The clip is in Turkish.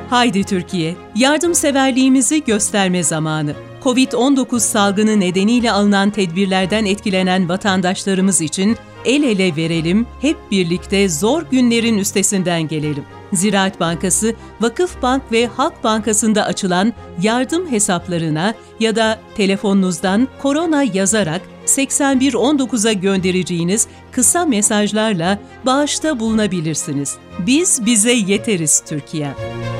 Haydi Türkiye, yardımseverliğimizi gösterme zamanı. Covid-19 salgını nedeniyle alınan tedbirlerden etkilenen vatandaşlarımız için el ele verelim, hep birlikte zor günlerin üstesinden gelelim. Ziraat Bankası, Vakıfbank ve Halk Bankası'nda açılan yardım hesaplarına ya da telefonunuzdan korona yazarak 8119'a göndereceğiniz kısa mesajlarla bağışta bulunabilirsiniz. Biz bize yeteriz Türkiye.